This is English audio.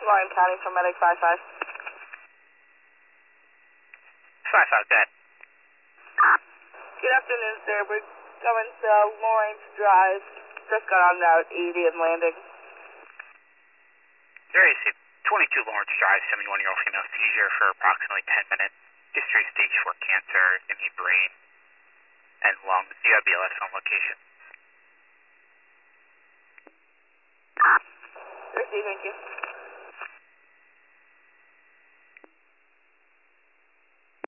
Lawrence County from Medic 55. 55, dead. Good afternoon, sir. We're coming to Lawrence Drive. Just got on Route 80 and landing. There is a 22 Lawrence Drive, 71-year-old female seizure for approximately 10 minutes. History of stage 4 cancer in the brain and lungs. Do you have BLS on location? Receiving you.